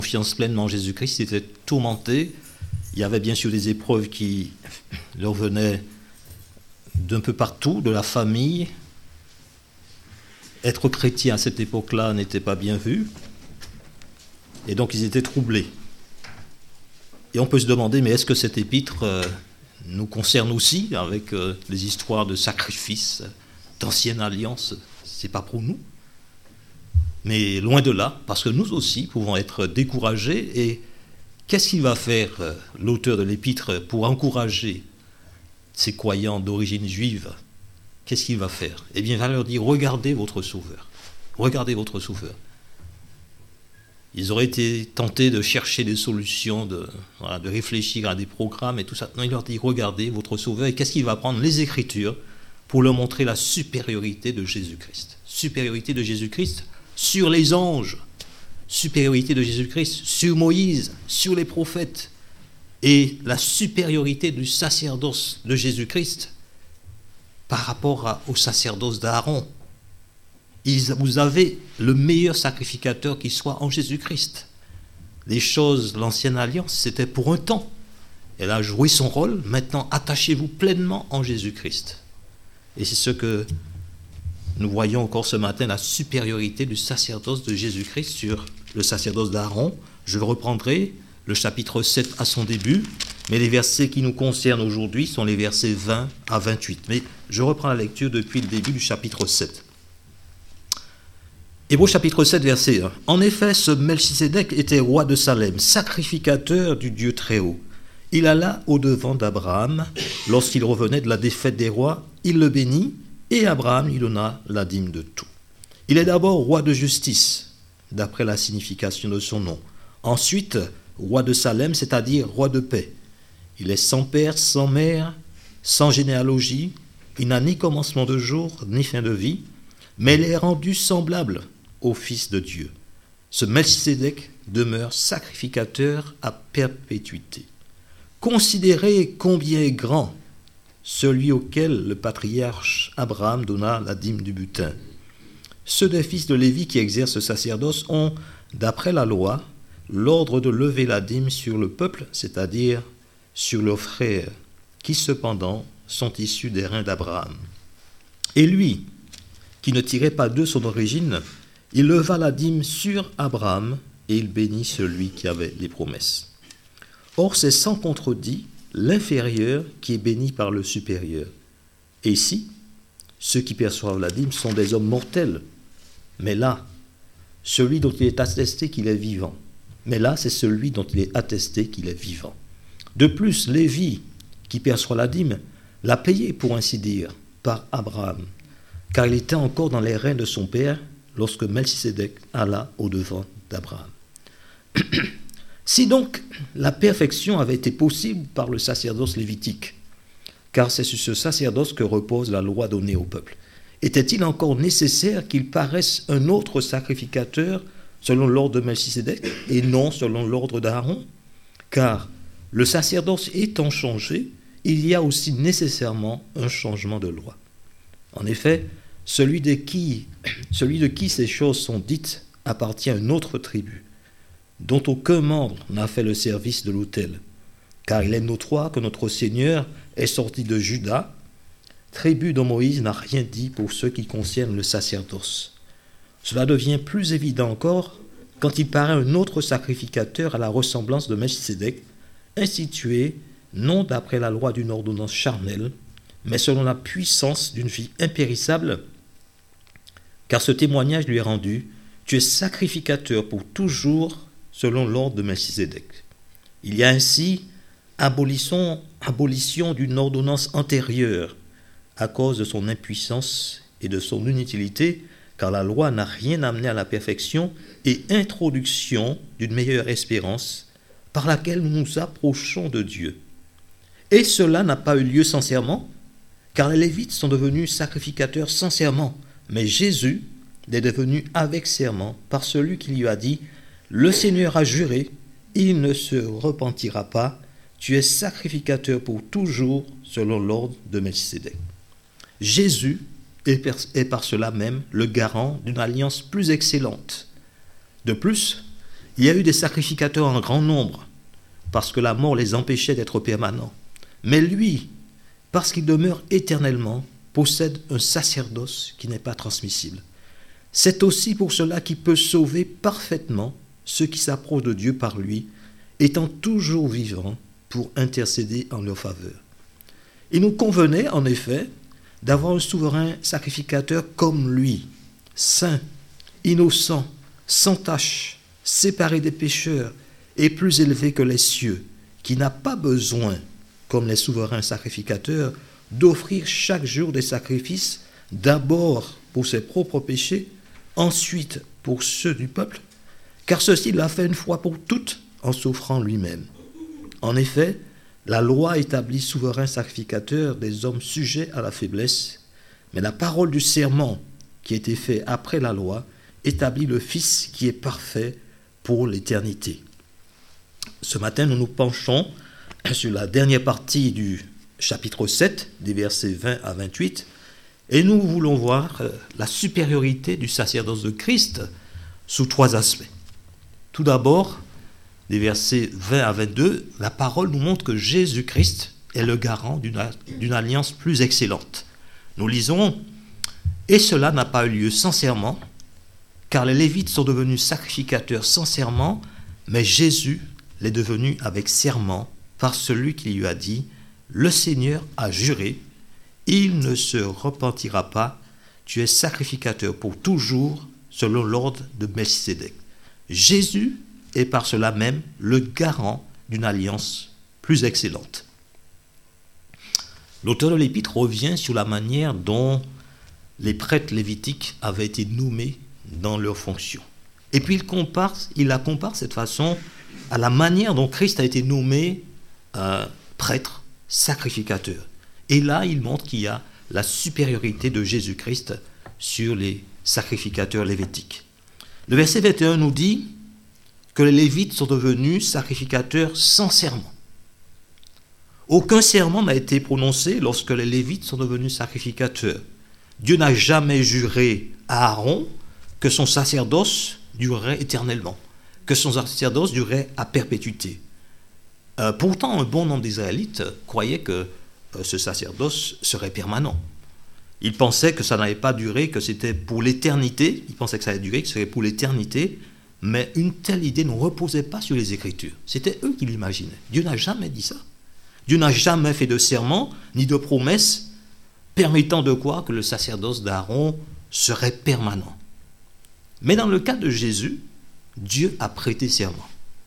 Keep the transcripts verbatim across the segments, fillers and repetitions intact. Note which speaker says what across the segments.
Speaker 1: confiance pleinement en Jésus-Christ, il était tourmenté. Il y avait bien sûr des épreuves qui leur venaient d'un peu partout, de la famille. Être chrétien à cette époque-là n'était pas bien vu. Et donc ils étaient troublés. Et on peut se demander, mais est-ce que cette épître euh, nous concerne aussi, avec euh, les histoires de sacrifices, d'ancienne alliance? C'est pas pour nous. Mais loin de là, parce que nous aussi pouvons être découragés. Et qu'est-ce qu'il va faire, euh, l'auteur de l'épître, pour encourager ces croyants d'origine juive? Qu'est-ce qu'il va faire? Eh bien, il va leur dire, regardez votre Sauveur. Regardez votre Sauveur. Ils auraient été tentés de chercher des solutions, de, voilà, de réfléchir à des programmes et tout ça. Non, il leur dit, regardez votre Sauveur. Et qu'est-ce qu'il va prendre? Les Écritures pour leur montrer la supériorité de Jésus-Christ. Supériorité de Jésus-Christ sur les anges. Supériorité de Jésus-Christ sur Moïse, sur les prophètes. Et la supériorité du sacerdoce de Jésus-Christ par rapport à, au sacerdoce d'Aaron. Vous avez le meilleur sacrificateur qui soit en Jésus-Christ. Les choses, l'ancienne alliance, c'était pour un temps. Elle a joué son rôle. Maintenant, attachez-vous pleinement en Jésus-Christ. Et c'est ce que nous voyons encore ce matin, la supériorité du sacerdoce de Jésus-Christ sur le sacerdoce d'Aaron. Je reprendrai le chapitre sept à son début, mais les versets qui nous concernent aujourd'hui sont les versets vingt à vingt-huit. Mais je reprends la lecture depuis le début du chapitre sept. Hébreux chapitre sept, verset un. En effet, ce Melchisédek était roi de Salem, sacrificateur du Dieu Très-Haut. Il alla au-devant d'Abraham. Lorsqu'il revenait de la défaite des rois, il le bénit, et Abraham lui donna la dîme de tout. Il est d'abord roi de justice, d'après la signification de son nom. Ensuite, roi de Salem, c'est-à-dire roi de paix. Il est sans père, sans mère, sans généalogie. Il n'a ni commencement de jour, ni fin de vie, mais il est rendu semblable au Fils de Dieu. Ce Melchisédek demeure sacrificateur à perpétuité. Considérez combien est grand celui auquel le patriarche Abraham donna la dîme du butin. Ceux des fils de Lévi qui exercent le sacerdoce ont, d'après la loi, l'ordre de lever la dîme sur le peuple, c'est-à-dire sur leurs frères, qui cependant sont issus des reins d'Abraham. Et lui, qui ne tirait pas d'eux son origine, il leva la dîme sur Abraham et il bénit celui qui avait les promesses. Or, c'est sans contredit l'inférieur qui est béni par le supérieur. Et ici, ceux qui perçoivent la dîme sont des hommes mortels. Mais là, celui dont il est attesté qu'il est vivant. Mais là, c'est celui dont il est attesté qu'il est vivant. De plus, Lévi, qui perçoit la dîme, l'a payé, pour ainsi dire, par Abraham, car il était encore dans les reins de son père lorsque Melchisédek alla au-devant d'Abraham. Si donc la perfection avait été possible par le sacerdoce lévitique, car c'est sur ce sacerdoce que repose la loi donnée au peuple, était-il encore nécessaire qu'il paraisse un autre sacrificateur selon l'ordre de Melchisédek et non selon l'ordre d'Aaron? Car le sacerdoce étant changé, il y a aussi nécessairement un changement de loi. En effet, celui de qui, celui de qui ces choses sont dites appartient à une autre tribu, dont aucun membre n'a fait le service de l'autel, car il est notoire que notre Seigneur est sorti de Juda, tribu dont Moïse n'a rien dit pour ce qui concerne le sacerdoce. Cela devient plus évident encore quand il paraît un autre sacrificateur à la ressemblance de Melchisédek, institué non d'après la loi d'une ordonnance charnelle, mais selon la puissance d'une vie impérissable, car ce témoignage lui est rendu, tu es sacrificateur pour toujours selon l'ordre de Melchisédek. Il y a ainsi abolition, abolition d'une ordonnance antérieure à cause de son impuissance et de son inutilité, car la loi n'a rien amené à la perfection, et introduction d'une meilleure espérance par laquelle nous nous approchons de Dieu. Et cela n'a pas eu lieu sans serment, car les Lévites sont devenus sacrificateurs sans serment, mais Jésus est devenu avec serment par celui qui lui a dit « Le Seigneur a juré, il ne se repentira pas, tu es sacrificateur pour toujours selon l'ordre de Melchisédek. » Jésus est par cela même le garant d'une alliance plus excellente. De plus, Il y a eu des sacrificateurs en grand nombre, parce que la mort les empêchait d'être permanents. Mais lui, parce qu'il demeure éternellement, possède un sacerdoce qui n'est pas transmissible. C'est aussi pour cela qu'il peut sauver parfaitement ceux qui s'approchent de Dieu par lui, étant toujours vivant pour intercéder en leur faveur. Il nous convenait, en effet, d'avoir un souverain sacrificateur comme lui, saint, innocent, sans tache, séparé des pécheurs et plus élevé que les cieux, qui n'a pas besoin, comme les souverains sacrificateurs, d'offrir chaque jour des sacrifices, d'abord pour ses propres péchés, ensuite pour ceux du peuple, car ceci l'a fait une fois pour toutes en s'offrant lui-même. En effet, la loi établit souverain sacrificateur des hommes sujets à la faiblesse, mais la parole du serment qui a été fait après la loi établit le Fils qui est parfait pour l'éternité. Ce matin, nous nous penchons sur la dernière partie du chapitre sept, des versets vingt à vingt-huit, et nous voulons voir la supériorité du sacerdoce de Christ sous trois aspects. Tout d'abord, des versets vingt à vingt-deux, la parole nous montre que Jésus-Christ est le garant d'une, d'une alliance plus excellente. Nous lisons « Et cela n'a pas eu lieu sans serment, car les Lévites sont devenus sacrificateurs sans serment, mais Jésus l'est devenu avec serment par celui qui lui a dit « Le Seigneur a juré, il ne se repentira pas, tu es sacrificateur pour toujours selon l'ordre de Melchisédek. » Jésus est par cela même le garant d'une alliance plus excellente. L'auteur de l'Épître revient sur la manière dont les prêtres lévitiques avaient été nommés dans leurs fonctions. Et puis il compare, il la compare cette façon à la manière dont Christ a été nommé euh, prêtre, sacrificateur. Et là, il montre qu'il y a la supériorité de Jésus-Christ sur les sacrificateurs lévitiques. Le verset vingt et un nous dit que les Lévites sont devenus sacrificateurs sans serment. Aucun serment n'a été prononcé lorsque les Lévites sont devenus sacrificateurs. Dieu n'a jamais juré à Aaron que son sacerdoce durerait éternellement, que son sacerdoce durerait à perpétuité. Euh, pourtant, un bon nombre d'Israélites croyaient que euh, ce sacerdoce serait permanent. Ils pensaient que ça n'avait pas duré, que c'était pour l'éternité. Ils pensaient que ça allait durer, que ce serait pour l'éternité. Mais une telle idée ne reposait pas sur les Écritures. C'était eux qui l'imaginaient. Dieu n'a jamais dit ça. Dieu n'a jamais fait de serment, ni de promesse, permettant de croire que le sacerdoce d'Aaron serait permanent. Mais dans le cas de Jésus, Dieu a prêté serment.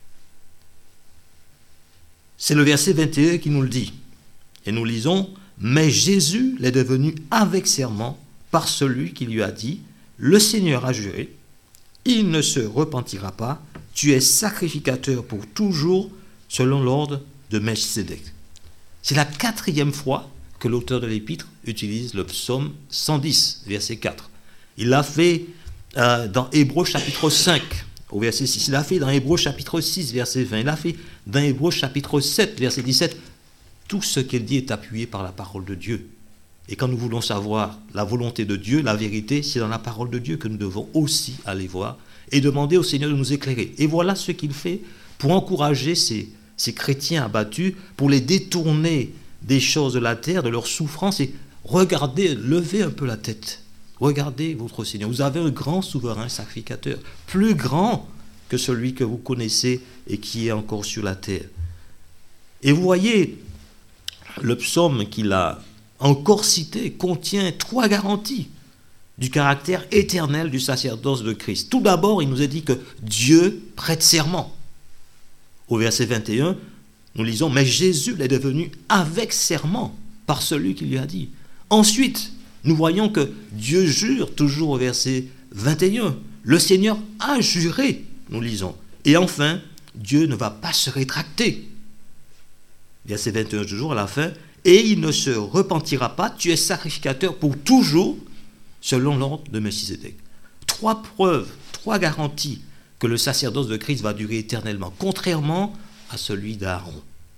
Speaker 1: C'est le verset vingt et un qui nous le dit. Et nous lisons « Mais Jésus l'est devenu avec serment par celui qui lui a dit « Le Seigneur a juré, il ne se repentira pas, tu es sacrificateur pour toujours selon l'ordre de Melchisédek. » C'est la quatrième fois que l'auteur de l'Épître utilise le psaume cent dix, verset quatre. Il l'a fait euh, dans Hébreux chapitre cinq, au verset six. Il l'a fait dans Hébreux chapitre six, verset vingt. Il l'a fait dans Hébreux chapitre sept, verset dix-sept. Tout ce qu'il dit est appuyé par la parole de Dieu. Et quand nous voulons savoir la volonté de Dieu, la vérité, c'est dans la parole de Dieu que nous devons aussi aller voir et demander au Seigneur de nous éclairer. Et voilà ce qu'il fait pour encourager ces, ces chrétiens abattus, pour les détourner des choses de la terre, de leur souffrance, et regardez, levez un peu la tête. Regardez votre Seigneur. Vous avez un grand souverain sacrificateur, plus grand que celui que vous connaissez et qui est encore sur la terre. Et vous voyez, le psaume qu'il a encore cité contient trois garanties du caractère éternel du sacerdoce de Christ. Tout d'abord, il nous est dit que Dieu prête serment. Au verset vingt et un, nous lisons « Mais Jésus l'est devenu avec serment par celui qui lui a dit. » Ensuite, nous voyons que Dieu jure, toujours au verset vingt et un. Le Seigneur a juré, nous lisons. Et enfin, Dieu ne va pas se rétracter. Verset vingt et un, toujours à la fin. Et il ne se repentira pas, tu es sacrificateur pour toujours, selon l'ordre de Melchisédek. Trois preuves, trois garanties que le sacerdoce de Christ va durer éternellement, contrairement à celui d'Aaron.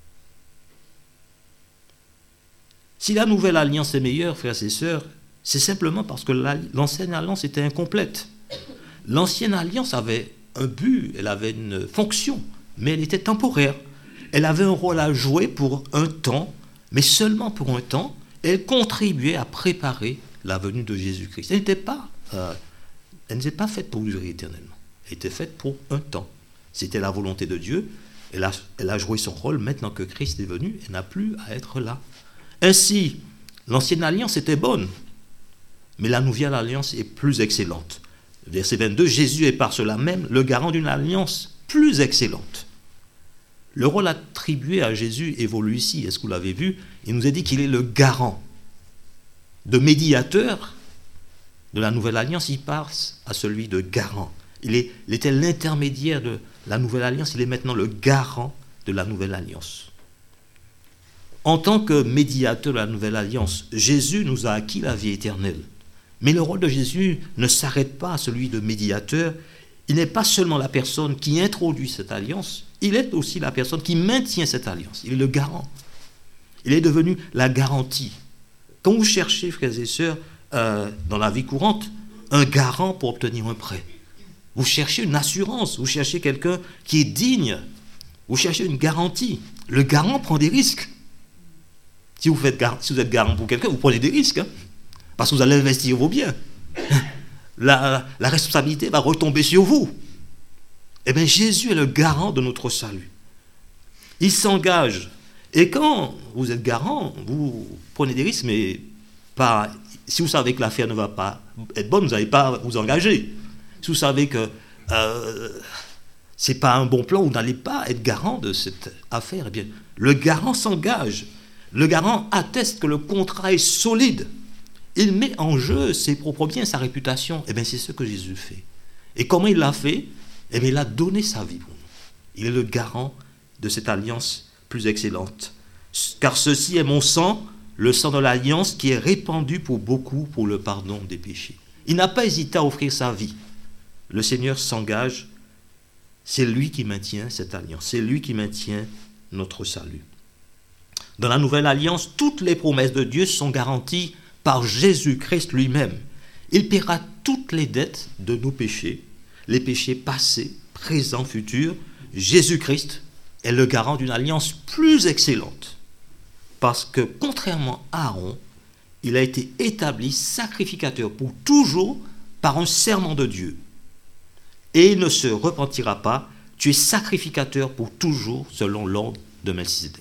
Speaker 1: Si la nouvelle alliance est meilleure, frères et sœurs, c'est simplement parce que l'ancienne alliance était incomplète. L'ancienne alliance avait un but, elle avait une fonction, mais elle était temporaire. Elle avait un rôle à jouer pour un temps, mais seulement pour un temps. Elle contribuait à préparer la venue de Jésus-Christ. Elle n'était pas, euh, elle n'était pas faite pour durer éternellement. Elle était faite pour un temps. C'était la volonté de Dieu. Elle a, elle a joué son rôle. Maintenant que Christ est venu, elle n'a plus à être là. Ainsi, l'ancienne alliance était bonne, mais la nouvelle alliance est plus excellente. Verset vingt-deux, Jésus est par cela même le garant d'une alliance plus excellente. Le rôle attribué à Jésus évolue ici. Est-ce que vous l'avez vu? Il nous a dit qu'il est le garant. De médiateur de la nouvelle alliance, il passe à celui de garant. Il, est, il était l'intermédiaire de la nouvelle alliance, il est maintenant le garant de la nouvelle alliance. En tant que médiateur de la nouvelle alliance, Jésus nous a acquis la vie éternelle. Mais le rôle de Jésus ne s'arrête pas à celui de médiateur. Il n'est pas seulement la personne qui introduit cette alliance, il est aussi la personne qui maintient cette alliance. Il est le garant. Il est devenu la garantie. Quand vous cherchez, frères et sœurs, euh, dans la vie courante, un garant pour obtenir un prêt, vous cherchez une assurance, vous cherchez quelqu'un qui est digne, vous cherchez une garantie. Le garant prend des risques. Si vous, faites gar- si vous êtes garant pour quelqu'un, vous prenez des risques, hein, parce que vous allez investir vos biens. La, la responsabilité va retomber sur vous. Eh bien, Jésus est le garant de notre salut. Il s'engage. Et quand vous êtes garant, vous prenez des risques, mais pas, si vous savez que l'affaire ne va pas être bonne, vous n'allez pas vous engager. Si vous savez que euh, ce n'est pas un bon plan, vous n'allez pas être garant de cette affaire. Eh bien, le garant s'engage. Le garant atteste que le contrat est solide. Il met en jeu ses propres biens, sa réputation. Eh bien, c'est ce que Jésus fait. Et comment il l'a fait? Eh bien, il a donné sa vie pour nous. Il est le garant de cette alliance plus excellente. Car ceci est mon sang, le sang de l'alliance qui est répandu pour beaucoup pour le pardon des péchés. Il n'a pas hésité à offrir sa vie. Le Seigneur s'engage. C'est lui qui maintient cette alliance. C'est lui qui maintient notre salut. Dans la nouvelle alliance, toutes les promesses de Dieu sont garanties par Jésus-Christ lui-même. Il paiera toutes les dettes de nos péchés, les péchés passés, présents, futurs. Jésus-Christ est le garant d'une alliance plus excellente. Parce que, contrairement à Aaron, il a été établi sacrificateur pour toujours par un serment de Dieu. Et il ne se repentira pas, tu es sacrificateur pour toujours selon l'ordre de Melchisédek.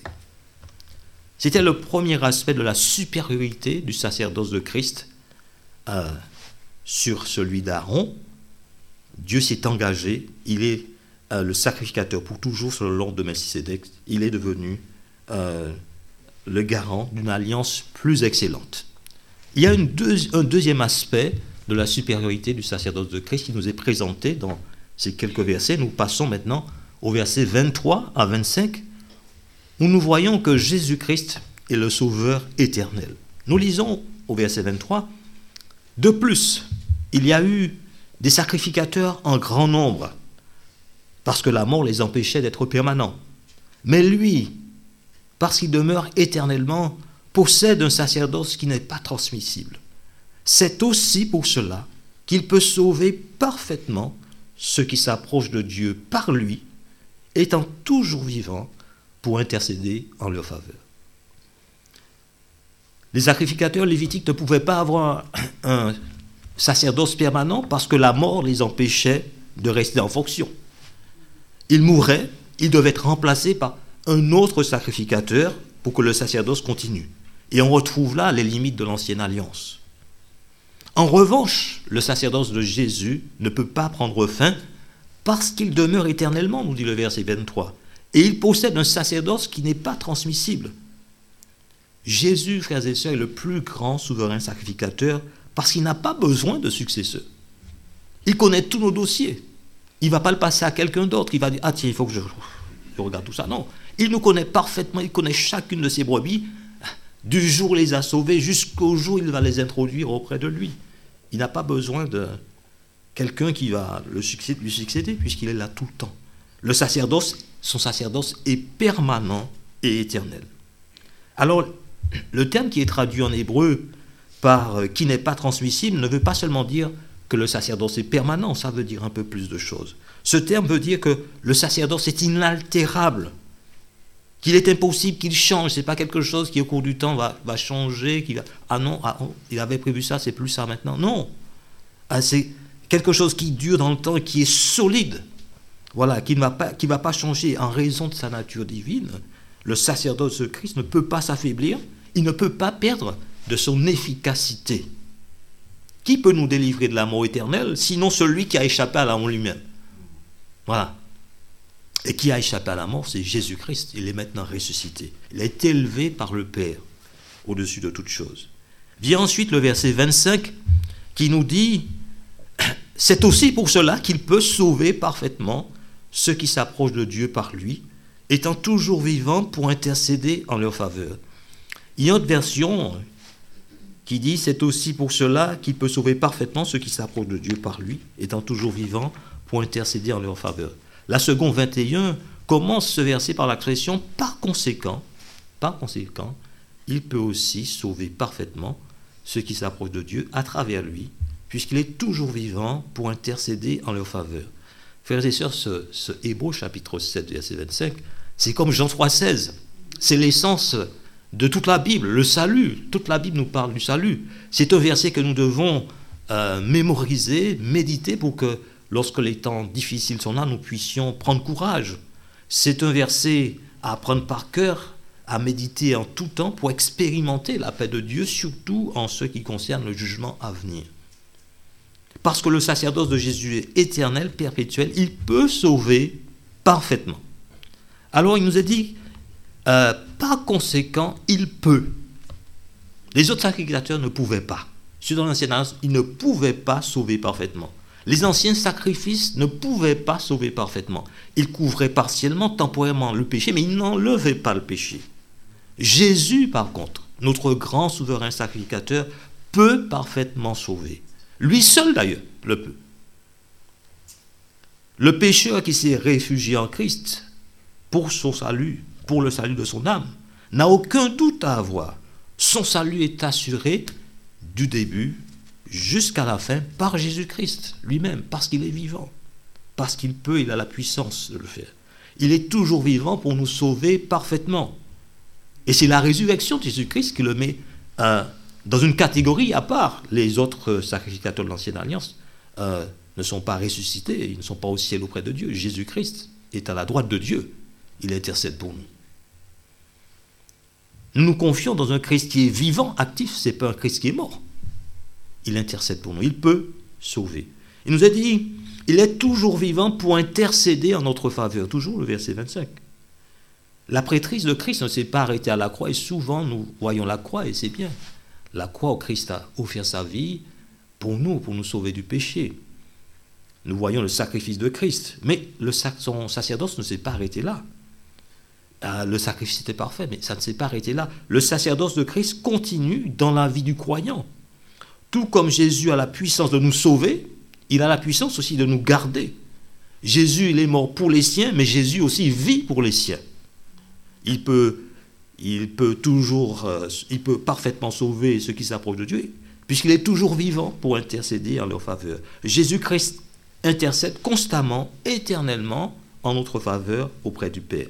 Speaker 1: C'était le premier aspect de la supériorité du sacerdoce de Christ euh, sur celui d'Aaron. Dieu s'est engagé, il est euh, le sacrificateur pour toujours selon l'ordre de Melchisédek. Il est devenu euh, le garant d'une alliance plus excellente. Il y a une deux, un deuxième aspect de la supériorité du sacerdoce de Christ qui nous est présenté dans ces quelques versets. Nous passons maintenant au verset vingt-trois à vingt-cinq, où nous voyons que Jésus-Christ est le Sauveur éternel. Nous lisons au verset vingt-trois, « De plus, il y a eu des sacrificateurs en grand nombre, parce que la mort les empêchait d'être permanents. Mais lui, parce qu'il demeure éternellement, possède un sacerdoce qui n'est pas transmissible. C'est aussi pour cela qu'il peut sauver parfaitement ceux qui s'approchent de Dieu par lui, étant toujours vivant pour intercéder en leur faveur. » Les sacrificateurs lévitiques ne pouvaient pas avoir un sacerdoce permanent parce que la mort les empêchait de rester en fonction. Ils mouraient, ils devaient être remplacés par un autre sacrificateur pour que le sacerdoce continue. Et on retrouve là les limites de l'ancienne alliance. En revanche, le sacerdoce de Jésus ne peut pas prendre fin parce qu'il demeure éternellement, nous dit le verset vingt-trois. Et il possède un sacerdoce qui n'est pas transmissible. Jésus, frères et sœurs, est le plus grand souverain sacrificateur parce qu'il n'a pas besoin de successeur. Il connaît tous nos dossiers. Il ne va pas le passer à quelqu'un d'autre. Il va dire, ah tiens, il faut que je, je regarde tout ça. Non, il nous connaît parfaitement. Il connaît chacune de ses brebis. Du jour où il les a sauvés jusqu'au jour où il va les introduire auprès de lui. Il n'a pas besoin de quelqu'un qui va le succéder, lui succéder puisqu'il est là tout le temps. Le sacerdoce, son sacerdoce est permanent et éternel. Alors, le terme qui est traduit en hébreu par euh, « qui n'est pas transmissible » ne veut pas seulement dire que le sacerdoce est permanent, ça veut dire un peu plus de choses. Ce terme veut dire que le sacerdoce est inaltérable, qu'il est impossible qu'il change. Ce n'est pas quelque chose qui au cours du temps va, va changer, qui va, ah non, ah, oh, il avait prévu ça, c'est plus ça maintenant. Non, ah, c'est quelque chose qui dure dans le temps et qui est solide, voilà, qui ne va pas, qui va pas changer en raison de sa nature divine. Le sacerdoce de Christ ne peut pas s'affaiblir, il ne peut pas perdre de son efficacité. Qui peut nous délivrer de la mort éternelle, sinon celui qui a échappé à la mort lui-même? Voilà. Et qui a échappé à la mort, c'est Jésus-Christ. Il est maintenant ressuscité. Il a été élevé par le Père au-dessus de toutes choses. Vient ensuite le verset vingt-cinq qui nous dit « C'est aussi pour cela qu'il peut sauver parfaitement ceux qui s'approchent de Dieu par lui, étant toujours vivant pour intercéder en leur faveur. » Il y a une autre version qui dit « C'est aussi pour cela qu'il peut sauver parfaitement ceux qui s'approchent de Dieu par lui, étant toujours vivant pour intercéder en leur faveur. » La seconde vingt et un commence ce verset par l'expression « par conséquent ». Par conséquent, il peut aussi sauver parfaitement ceux qui s'approchent de Dieu à travers lui, puisqu'il est toujours vivant pour intercéder en leur faveur. Frères et sœurs, ce, ce Hébreux chapitre sept, verset vingt-cinq, c'est comme Jean trois, seize. C'est l'essence de toute la Bible, le salut. Toute la Bible nous parle du salut. C'est un verset que nous devons euh, mémoriser, méditer pour que lorsque les temps difficiles sont là, nous puissions prendre courage. C'est un verset à apprendre par cœur, à méditer en tout temps pour expérimenter la paix de Dieu, surtout en ce qui concerne le jugement à venir. Parce que le sacerdoce de Jésus est éternel, perpétuel, il peut sauver parfaitement. Alors il nous a dit, euh, par conséquent, il peut. Les autres sacrificateurs ne pouvaient pas. Ceux dans l'Ancienne Alliance, ils ne pouvaient pas sauver parfaitement. Les anciens sacrifices ne pouvaient pas sauver parfaitement. Ils couvraient partiellement, temporairement le péché, mais ils n'enlevaient pas le péché. Jésus, par contre, notre grand souverain sacrificateur, peut parfaitement sauver. Lui seul, d'ailleurs, le peut. Le pécheur qui s'est réfugié en Christ pour son salut, pour le salut de son âme, n'a aucun doute à avoir. Son salut est assuré du début jusqu'à la fin par Jésus-Christ lui-même, parce qu'il est vivant, parce qu'il peut, il a la puissance de le faire. Il est toujours vivant pour nous sauver parfaitement. Et c'est la résurrection de Jésus-Christ qui le met euh, dans une catégorie à part. Les autres sacrificateurs de l'Ancienne Alliance euh, ne sont pas ressuscités, ils ne sont pas au ciel auprès de Dieu. Jésus-Christ est à la droite de Dieu, il intercède pour nous. Nous nous confions dans un Christ qui est vivant, actif, ce n'est pas un Christ qui est mort. Il intercède pour nous, il peut sauver. Il nous a dit, il est toujours vivant pour intercéder en notre faveur. Toujours le verset vingt-cinq. La prêtrise de Christ ne s'est pas arrêtée à la croix, et souvent nous voyons la croix, et c'est bien. La croix où Christ a offert sa vie pour nous, pour nous sauver du péché. Nous voyons le sacrifice de Christ, mais le, son sacerdoce ne s'est pas arrêté là. Euh, le sacrifice était parfait, mais ça ne s'est pas arrêté là. Le sacerdoce de Christ continue dans la vie du croyant. Tout comme Jésus a la puissance de nous sauver, il a la puissance aussi de nous garder. Jésus, il est mort pour les siens, mais Jésus aussi vit pour les siens. Il peut, il peut toujours, euh, il peut parfaitement sauver ceux qui s'approchent de Dieu, puisqu'il est toujours vivant pour intercéder en leur faveur. Jésus-Christ intercède constamment, éternellement, en notre faveur auprès du Père.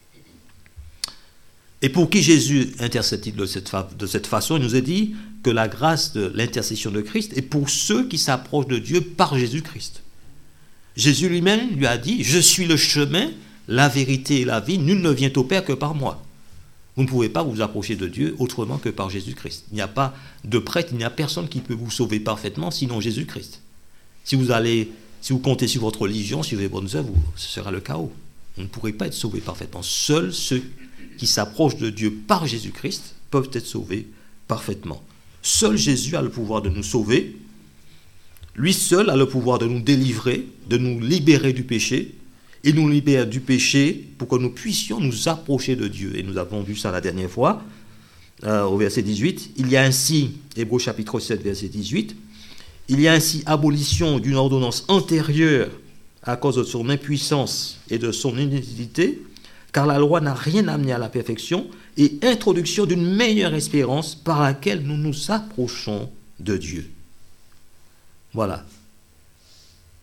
Speaker 1: Et pour qui Jésus intercède-t-il de cette, fa- de cette façon? Il nous a dit que la grâce de l'intercession de Christ est pour ceux qui s'approchent de Dieu par Jésus-Christ. Jésus lui-même lui a dit « Je suis le chemin, la vérité et la vie, nul ne vient au Père que par moi. » Vous ne pouvez pas vous approcher de Dieu autrement que par Jésus-Christ. Il n'y a pas de prêtre, il n'y a personne qui peut vous sauver parfaitement sinon Jésus-Christ. Si vous allez, si vous comptez sur votre religion, sur vos bonnes œuvres, ce sera le chaos. Vous ne pourrez pas être sauvé parfaitement. Seuls ceux qui s'approchent de Dieu par Jésus-Christ peuvent être sauvés parfaitement. Seul Jésus a le pouvoir de nous sauver. Lui seul a le pouvoir de nous délivrer, de nous libérer du péché. Il nous libère du péché pour que nous puissions nous approcher de Dieu. Et nous avons vu ça la dernière fois, euh, au verset dix-huit. Il y a ainsi, Hébreux chapitre sept, verset dix-huit, il y a ainsi abolition d'une ordonnance antérieure à cause de son impuissance et de son inutilité, car la loi n'a rien amené à la perfection, et introduction d'une meilleure espérance par laquelle nous nous approchons de Dieu. Voilà.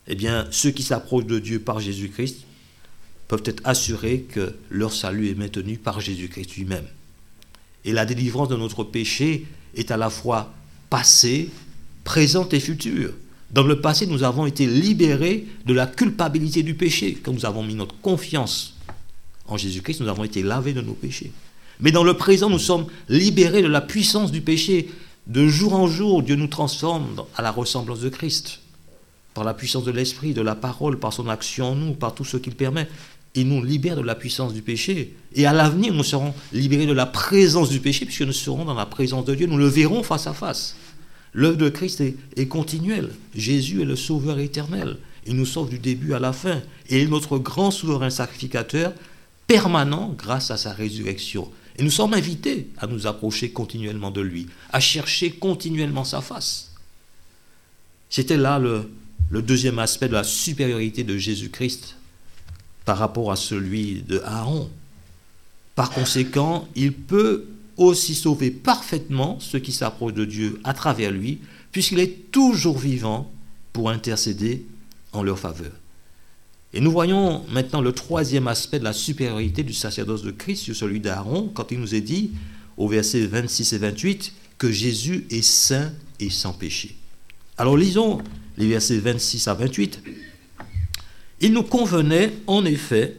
Speaker 1: eh bien, ceux qui s'approchent de Dieu par Jésus-Christ peuvent être assurés que leur salut est maintenu par Jésus-Christ lui-même. Et la délivrance de notre péché est à la fois passée, présente et future. Dans le passé, nous avons été libérés de la culpabilité du péché. Quand nous avons mis notre confiance en Jésus-Christ, nous avons été lavés de nos péchés. Mais dans le présent, nous sommes libérés de la puissance du péché. De jour en jour, Dieu nous transforme à la ressemblance de Christ. Par la puissance de l'Esprit, de la parole, par son action en nous, par tout ce qu'il permet. Il nous libère de la puissance du péché. Et à l'avenir, nous serons libérés de la présence du péché, puisque nous serons dans la présence de Dieu. Nous le verrons face à face. L'œuvre de Christ est, est continuelle. Jésus est le Sauveur éternel. Il nous sauve du début à la fin. Et il est notre grand souverain sacrificateur permanent grâce à sa résurrection. Et nous sommes invités à nous approcher continuellement de lui, à chercher continuellement sa face. C'était là le, le deuxième aspect de la supériorité de Jésus-Christ par rapport à celui de Aaron. Par conséquent, il peut aussi sauver parfaitement ceux qui s'approchent de Dieu à travers lui, puisqu'il est toujours vivant pour intercéder en leur faveur. Et nous voyons maintenant le troisième aspect de la supériorité du sacerdoce de Christ sur celui d'Aaron, quand il nous est dit, au verset vingt-six et vingt-huit, que Jésus est saint et sans péché. Alors lisons les versets vingt-six à vingt-huit. Il nous convenait en effet,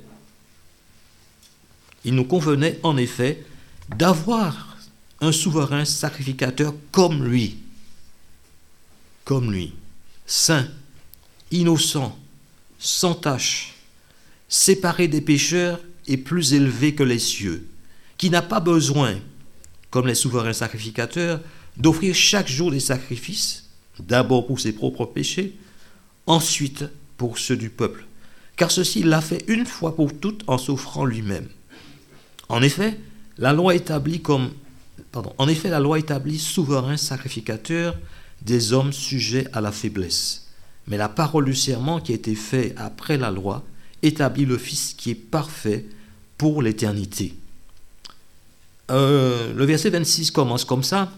Speaker 1: il nous convenait en effet d'avoir un souverain sacrificateur comme lui, comme lui, saint, innocent, sans tache, séparé des pécheurs et plus élevé que les cieux, qui n'a pas besoin, comme les souverains sacrificateurs, d'offrir chaque jour des sacrifices, d'abord pour ses propres péchés, ensuite pour ceux du peuple, car ceci il l'a fait une fois pour toutes en s'offrant lui-même. En effet, la loi établit comme, pardon, en effet, la loi établit souverain sacrificateur des hommes sujets à la faiblesse. Mais la parole du serment qui a été fait après la loi établit le Fils qui est parfait pour l'éternité. Euh, le verset vingt-six commence comme ça.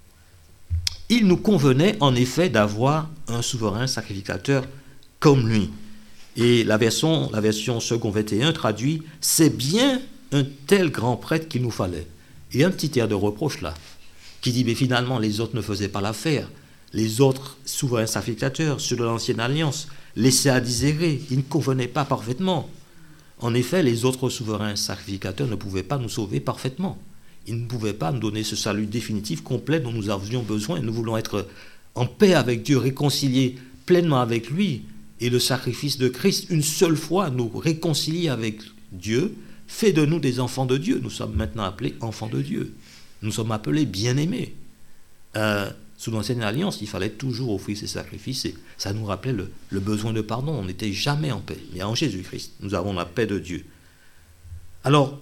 Speaker 1: Il nous convenait en effet d'avoir un souverain sacrificateur comme lui. Et la version, la version second vingt et un traduit « C'est bien un tel grand prêtre qu'il nous fallait ». Et un petit air de reproche là, qui dit « Mais finalement, les autres ne faisaient pas l'affaire. Les autres souverains sacrificateurs, ceux de l'ancienne alliance, laissés à désirer, ils ne convenaient pas parfaitement. En effet, les autres souverains sacrificateurs ne pouvaient pas nous sauver parfaitement. Ils ne pouvaient pas nous donner ce salut définitif, complet dont nous avions besoin. Nous voulons être en paix avec Dieu, réconciliés pleinement avec lui. Et le sacrifice de Christ, une seule fois, nous réconcilie avec Dieu, fait de nous des enfants de Dieu. Nous sommes maintenant appelés enfants de Dieu. Nous sommes appelés bien-aimés. Euh, sous l'ancienne alliance, il fallait toujours offrir ces sacrifices. Et ça nous rappelait le, le besoin de pardon. On n'était jamais en paix. Mais en Jésus-Christ, nous avons la paix de Dieu. Alors,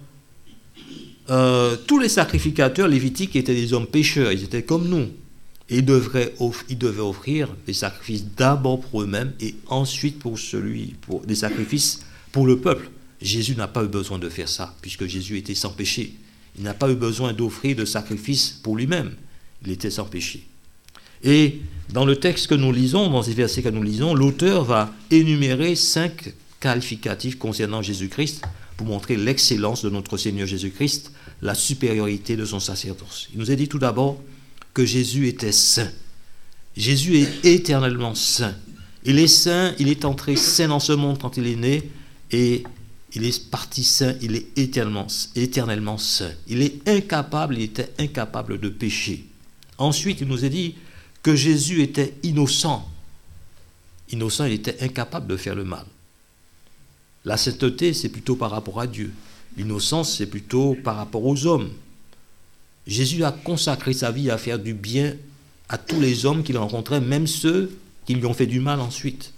Speaker 1: euh, tous les sacrificateurs lévitiques étaient des hommes pécheurs. Ils étaient comme nous. Et ils, devraient off- ils devaient offrir des sacrifices d'abord pour eux-mêmes et ensuite pour celui, pour des sacrifices pour le peuple. Jésus n'a pas eu besoin de faire ça, puisque Jésus était sans péché. Il n'a pas eu besoin d'offrir de sacrifices pour lui-même. Il était sans péché. Et dans le texte que nous lisons, dans ces versets que nous lisons, l'auteur va énumérer cinq qualificatifs concernant Jésus-Christ pour montrer l'excellence de notre Seigneur Jésus-Christ, la supériorité de son sacerdoce. Il nous a dit tout d'abord que Jésus était saint. Jésus est éternellement saint. Il est saint, il est entré saint dans ce monde quand il est né, et il est parti saint, il est éternellement, éternellement saint. Il est incapable, il était incapable de pécher. Ensuite, il nous a dit que Jésus était innocent. Innocent, il était incapable de faire le mal. La sainteté, c'est plutôt par rapport à Dieu. L'innocence, c'est plutôt par rapport aux hommes. Jésus a consacré sa vie à faire du bien à tous les hommes qu'il rencontrait, même ceux qui lui ont fait du mal ensuite.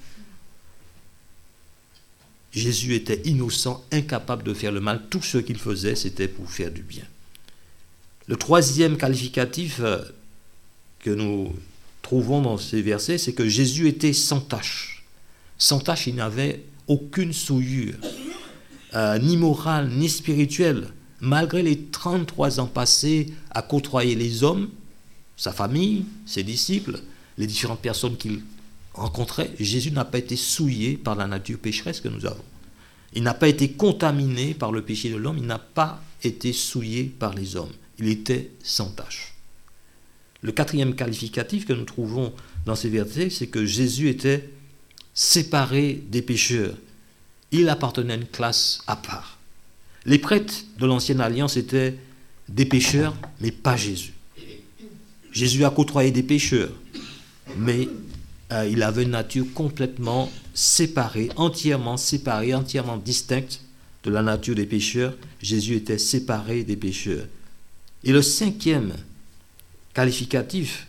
Speaker 1: Jésus était innocent, incapable de faire le mal. Tout ce qu'il faisait, c'était pour faire du bien. Le troisième qualificatif que nous trouvons dans ces versets, c'est que Jésus était sans tache. Sans tache, il n'avait aucune souillure, euh, ni morale, ni spirituelle. Malgré les trente-trois ans passés à côtoyer les hommes, sa famille, ses disciples, les différentes personnes qu'il rencontré, Jésus n'a pas été souillé par la nature pécheresse que nous avons. Il n'a pas été contaminé par le péché de l'homme, il n'a pas été souillé par les hommes. Il était sans tache. Le quatrième qualificatif que nous trouvons dans ces versets, c'est que Jésus était séparé des pécheurs. Il appartenait à une classe à part. Les prêtres de l'Ancienne Alliance étaient des pécheurs, mais pas Jésus. Jésus a côtoyé des pécheurs, mais euh, il avait une nature complètement séparée, entièrement séparée, entièrement distincte de la nature des pécheurs. Jésus était séparé des pécheurs. Et le cinquième qualificatif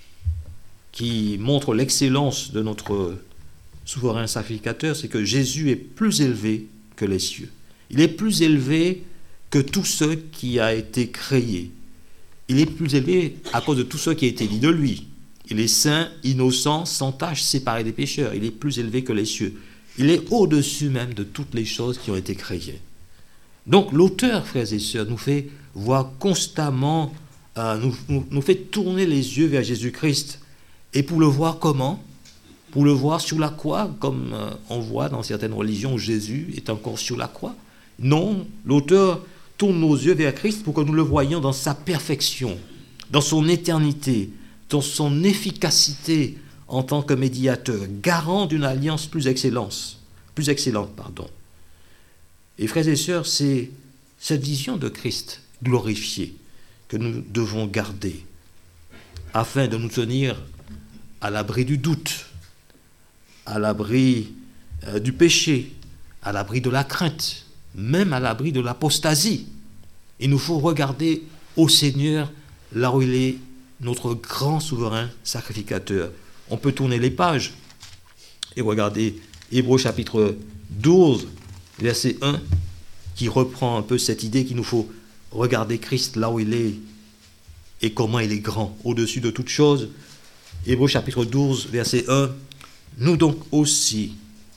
Speaker 1: qui montre l'excellence de notre souverain sacrificateur, c'est que Jésus est plus élevé que les cieux. Il est plus élevé que tout ce qui a été créé. Il est plus élevé à cause de tout ce qui a été dit de lui. Il est saint, innocent, sans tache, séparé des pécheurs. Il est plus élevé que les cieux. Il est au-dessus même de toutes les choses qui ont été créées. Donc l'auteur, frères et sœurs, nous fait voir constamment, euh, nous, nous, nous fait tourner les yeux vers Jésus-Christ. Et pour le voir comment ? Pour le voir sur la croix, comme euh, on voit dans certaines religions où Jésus est encore sur la croix. Non, l'auteur tourne nos yeux vers Christ pour que nous le voyions dans sa perfection, dans son éternité, dans son efficacité en tant que médiateur, garant d'une alliance plus excellente, plus excellente, pardon. Et frères et sœurs, c'est cette vision de Christ glorifié que nous devons garder afin de nous tenir à l'abri du doute, à l'abri euh, du péché, à l'abri de la crainte, même à l'abri de l'apostasie. Il nous faut regarder au Seigneur là où il est notre grand souverain sacrificateur. On peut tourner les pages et regarder Hébreux chapitre douze, verset un, qui reprend un peu cette idée qu'il nous faut regarder Christ là où il est et comment il est grand, au-dessus de toute chose. Hébreux chapitre douze, verset un, nous donc aussi,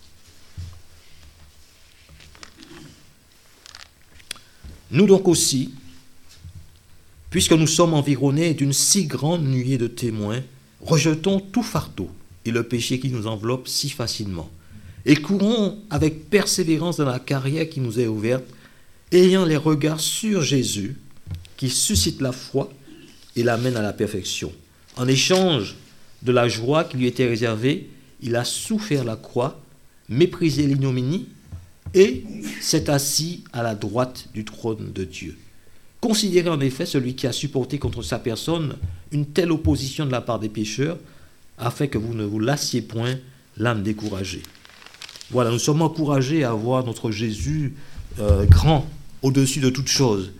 Speaker 1: Nous donc aussi, puisque nous sommes environnés d'une si grande nuée de témoins, rejetons tout fardeau et le péché qui nous enveloppe si facilement, et courons avec persévérance dans la carrière qui nous est ouverte, ayant les regards sur Jésus, qui suscite la foi et l'amène à la perfection. En échange de la joie qui lui était réservée, il a souffert la croix, méprisé l'ignominie, et s'est assis à la droite du trône de Dieu. Considérez en effet celui qui a supporté contre sa personne une telle opposition de la part des pécheurs, afin que vous ne vous lassiez point l'âme découragée. Voilà, nous sommes encouragés à voir notre Jésus euh, grand, au-dessus de toute chose.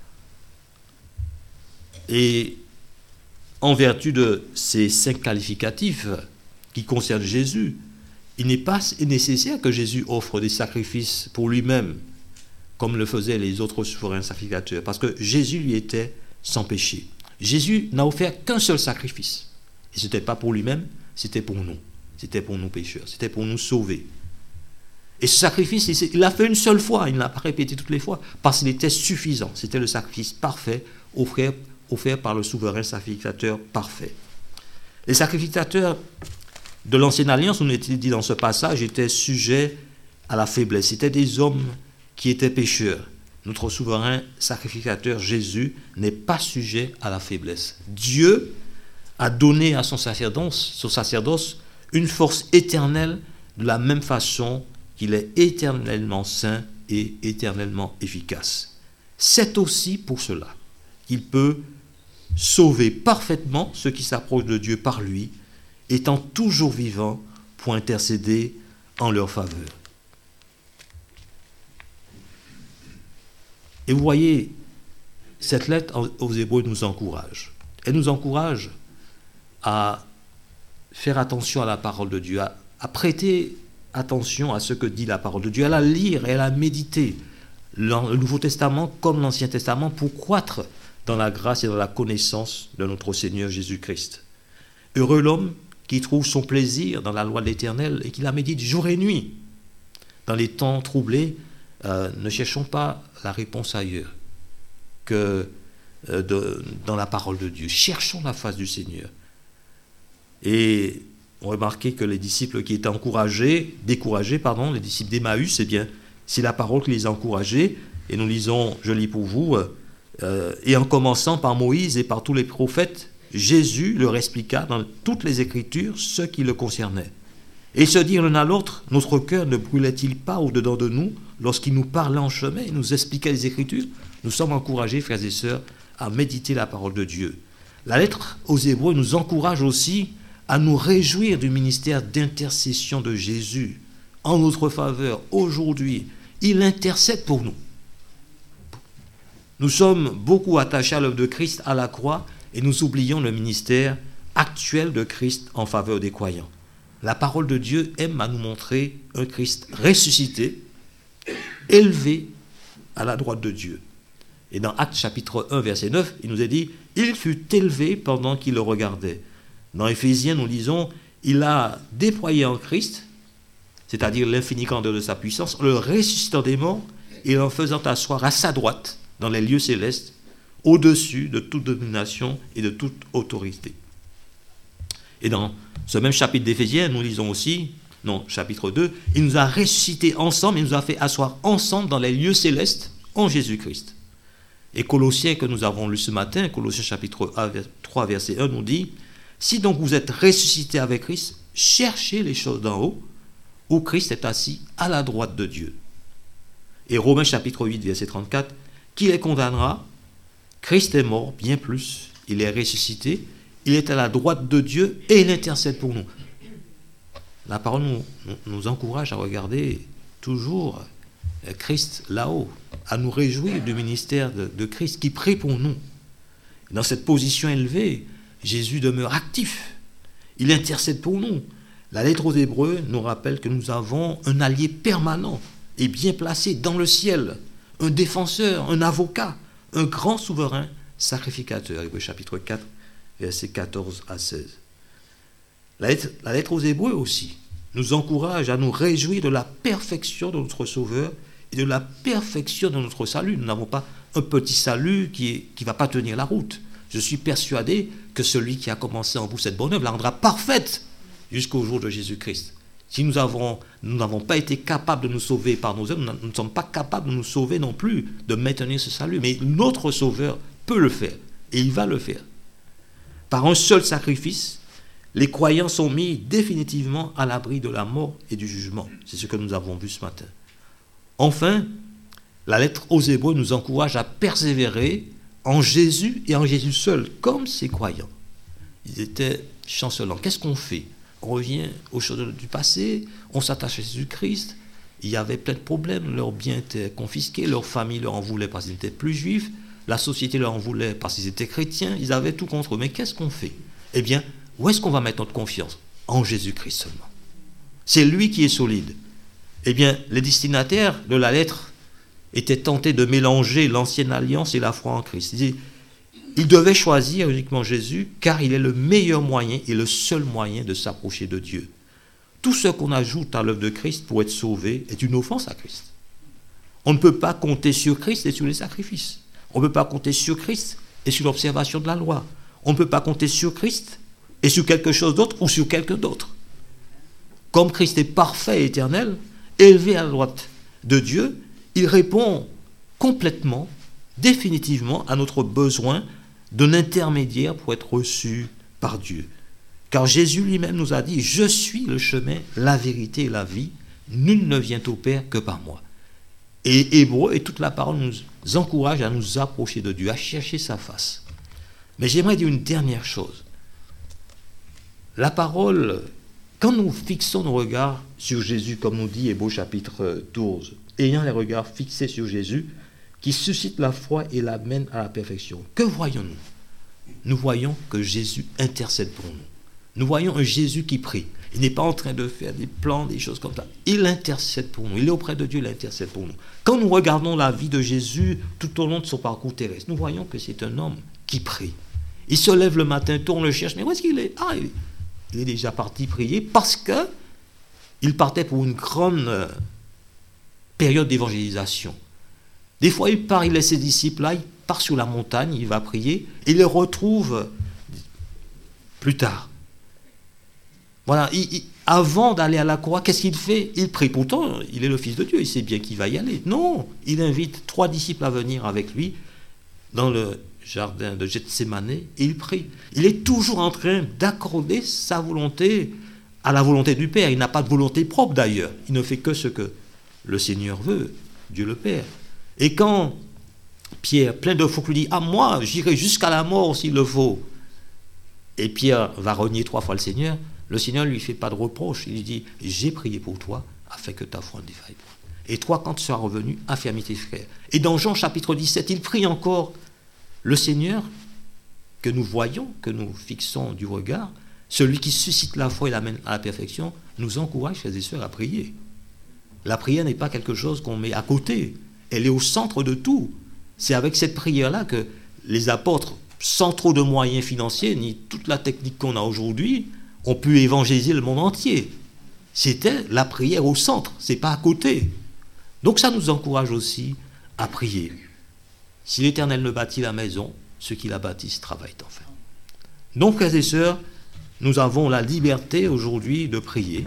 Speaker 1: Et en vertu de ces cinq qualificatifs qui concernent Jésus, il n'est pas nécessaire que Jésus offre des sacrifices pour lui-même, comme le faisaient les autres souverains sacrificateurs, parce que Jésus lui était sans péché. Jésus n'a offert qu'un seul sacrifice. Et ce n'était pas pour lui-même, c'était pour nous. C'était pour nous pécheurs, c'était pour nous sauver. Et ce sacrifice, il l'a fait une seule fois, il ne l'a pas répété toutes les fois, parce qu'il était suffisant. C'était le sacrifice parfait, offert, offert par le souverain sacrificateur parfait. Les sacrificateurs de l'Ancienne Alliance, on était dit dans ce passage, étaient sujets à la faiblesse. C'était des hommes qui étaient pécheurs. Notre souverain sacrificateur Jésus n'est pas sujet à la faiblesse. Dieu a donné à son sacerdoce, son sacerdoce une force éternelle de la même façon qu'il est éternellement saint et éternellement efficace. C'est aussi pour cela qu'il peut sauver parfaitement ceux qui s'approchent de Dieu par lui, étant toujours vivant pour intercéder en leur faveur. Et vous voyez, cette lettre aux Hébreux nous encourage. Elle nous encourage à faire attention à la parole de Dieu, à, à prêter attention à ce que dit la parole de Dieu, à la lire et à la méditer, le Nouveau Testament comme l'Ancien Testament, pour croître dans la grâce et dans la connaissance de notre Seigneur Jésus-Christ. Heureux l'homme qui trouve son plaisir dans la loi de l'Éternel et qui la médite jour et nuit. Dans les temps troublés, euh, ne cherchons pas la réponse ailleurs que euh, de, dans la parole de Dieu. Cherchons la face du Seigneur. Et on remarquait que les disciples qui étaient encouragés, découragés, pardon, les disciples d'Emmaüs, eh bien, c'est la parole qui les a encouragés. Et nous lisons, je lis pour vous, euh, et en commençant par Moïse et par tous les prophètes, Jésus leur expliqua dans toutes les Écritures ce qui le concernait. Et se dirent l'un à l'autre, notre cœur ne brûlait-il pas au-dedans de nous lorsqu'il nous parlait en chemin et nous expliquait les Écritures? Nous sommes encouragés, frères et sœurs, à méditer la parole de Dieu. La lettre aux Hébreux nous encourage aussi à nous réjouir du ministère d'intercession de Jésus en notre faveur aujourd'hui. Il intercède pour nous. Nous sommes beaucoup attachés à l'œuvre de Christ à la croix et nous oublions le ministère actuel de Christ en faveur des croyants. La parole de Dieu aime à nous montrer un Christ ressuscité, élevé à la droite de Dieu. Et dans Actes chapitre un, verset neuf, il nous est dit « Il fut élevé pendant qu'il le regardait ». Dans Éphésiens, nous lisons « Il a déployé en Christ, c'est-à-dire l'infinie grandeur de sa puissance, en le ressuscitant des morts et en faisant asseoir à sa droite, dans les lieux célestes, au-dessus de toute domination et de toute autorité. » Et dans ce même chapitre d'Éphésiens, nous lisons aussi, non, chapitre deux, « Il nous a ressuscités ensemble, il nous a fait asseoir ensemble dans les lieux célestes en Jésus-Christ. » Et Colossiens, que nous avons lu ce matin, Colossiens chapitre trois, verset un, nous dit « Si donc vous êtes ressuscités avec Christ, cherchez les choses d'en haut, où Christ est assis à la droite de Dieu. » Et Romains chapitre huit, verset trente-quatre, « Qui les condamnera? Christ est mort, bien plus, il est ressuscité, il est à la droite de Dieu et il intercède pour nous. » La parole nous, nous, nous encourage à regarder toujours Christ là-haut, à nous réjouir du ministère de, de Christ qui prie pour nous. Dans cette position élevée, Jésus demeure actif. Il intercède pour nous. La lettre aux Hébreux nous rappelle que nous avons un allié permanent et bien placé dans le ciel, un défenseur, un avocat, un grand souverain sacrificateur. Hébreux chapitre quatre, versets quatorze à seize. La lettre, la lettre aux Hébreux aussi nous encourage à nous réjouir de la perfection de notre Sauveur et de la perfection de notre salut. Nous n'avons pas un petit salut qui ne va pas tenir la route. Je suis persuadé que celui qui a commencé en vous cette bonne œuvre la rendra parfaite jusqu'au jour de Jésus-Christ. Si nous avons, nous n'avons pas été capables de nous sauver par nos œuvres, nous ne sommes pas capables de nous sauver non plus, de maintenir ce salut. Mais notre Sauveur peut le faire, et il va le faire. Par un seul sacrifice, les croyants sont mis définitivement à l'abri de la mort et du jugement. C'est ce que nous avons vu ce matin. Enfin, la lettre aux Hébreux nous encourage à persévérer en Jésus et en Jésus seul, comme ces croyants. Ils étaient chancelants. Qu'est-ce qu'on fait? On revient aux choses du passé, on s'attache à Jésus-Christ. Il y avait plein de problèmes, leurs biens étaient confisqués, leur famille leur en voulait parce qu'ils n'étaient plus juifs, la société leur en voulait parce qu'ils étaient chrétiens, ils avaient tout contre eux. Mais qu'est-ce qu'on fait? Eh bien, où est-ce qu'on va mettre notre confiance? En Jésus-Christ seulement. C'est lui qui est solide. Eh bien, les destinataires de la lettre étaient tentés de mélanger l'ancienne alliance et la foi en Christ. Ils, ils devaient choisir uniquement Jésus, car il est le meilleur moyen et le seul moyen de s'approcher de Dieu. Tout ce qu'on ajoute à l'œuvre de Christ pour être sauvé est une offense à Christ. On ne peut pas compter sur Christ et sur les sacrifices. On ne peut pas compter sur Christ et sur l'observation de la loi. On ne peut pas compter sur Christ et sur quelque chose d'autre ou sur quelqu'un d'autre. Comme Christ est parfait et éternel, élevé à la droite de Dieu, il répond complètement, définitivement à notre besoin d'un intermédiaire pour être reçu par Dieu. Car Jésus lui-même nous a dit « Je suis le chemin, la vérité et la vie. Nul ne vient au Père que par moi. » Et Hébreux et toute la parole nous encourage à nous approcher de Dieu, à chercher sa face. Mais j'aimerais dire une dernière chose. La parole, quand nous fixons nos regards sur Jésus, comme nous dit Hébreux chapitre douze, ayant les regards fixés sur Jésus, qui suscite la foi et l'amène à la perfection, que voyons-nous? Nous voyons que Jésus intercède pour nous. Nous voyons un Jésus qui prie. Il n'est pas en train de faire des plans, des choses comme ça. Il intercède pour nous. Il est auprès de Dieu, il intercède pour nous. Quand nous regardons la vie de Jésus tout au long de son parcours terrestre, nous voyons que c'est un homme qui prie. Il se lève le matin, tourne, le cherche. Mais où est-ce qu'il est? Ah, il est déjà parti prier parce que il partait pour une grande période d'évangélisation. Des fois, il part, il laisse ses disciples là, il part sur la montagne, il va prier, et il les retrouve plus tard. Voilà, il, il, avant d'aller à la croix, qu'est-ce qu'il fait? Il prie. Pourtant, il est le Fils de Dieu, il sait bien qu'il va y aller. Non, il invite trois disciples à venir avec lui dans le jardin de Gethsémane et il prie. Il est toujours en train d'accorder sa volonté à la volonté du Père. Il n'a pas de volonté propre d'ailleurs. Il ne fait que ce que le Seigneur veut, Dieu le Père. Et quand Pierre, plein de foi, lui dit « Ah, moi, j'irai jusqu'à la mort s'il le faut », et Pierre va renier trois fois le Seigneur, le Seigneur ne lui fait pas de reproche. Il lui dit « J'ai prié pour toi, afin que ta foi ne défaille pas. Et toi, quand tu seras revenu, affermis tes frères. » Et dans Jean chapitre dix-sept, il prie encore le Seigneur que nous voyons, que nous fixons du regard, celui qui suscite la foi et l'amène à la perfection, nous encourage, frères et sœurs, à prier. La prière n'est pas quelque chose qu'on met à côté. Elle est au centre de tout. C'est avec cette prière-là que les apôtres, sans trop de moyens financiers, ni toute la technique qu'on a aujourd'hui, ont pu évangéliser le monde entier. C'était la prière au centre, c'est pas à côté. Donc ça nous encourage aussi à prier. Si l'Éternel ne bâtit la maison, ceux qui la bâtissent travaillent enfin. Donc, frères et sœurs, nous avons la liberté aujourd'hui de prier.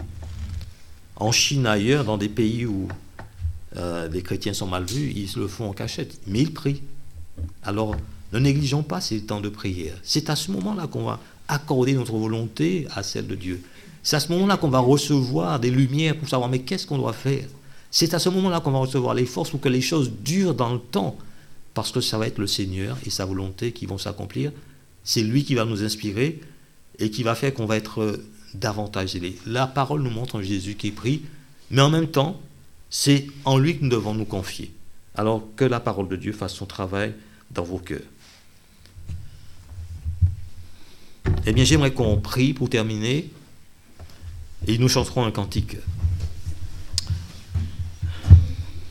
Speaker 1: En Chine, ailleurs, dans des pays où euh, les chrétiens sont mal vus, ils le font en cachette, mais ils prient. Alors, ne négligeons pas ces temps de prière. C'est à ce moment-là qu'on va accorder notre volonté à celle de Dieu. C'est à ce moment-là qu'on va recevoir des lumières pour savoir mais qu'est-ce qu'on doit faire. C'est à ce moment-là qu'on va recevoir les forces pour que les choses durent dans le temps, parce que ça va être le Seigneur et sa volonté qui vont s'accomplir. C'est lui qui va nous inspirer et qui va faire qu'on va être davantage aidés. La parole nous montre un Jésus qui prie, mais en même temps, c'est en lui que nous devons nous confier. Alors que la parole de Dieu fasse son travail dans vos cœurs. Eh bien, j'aimerais qu'on prie pour terminer et nous chanterons un cantique.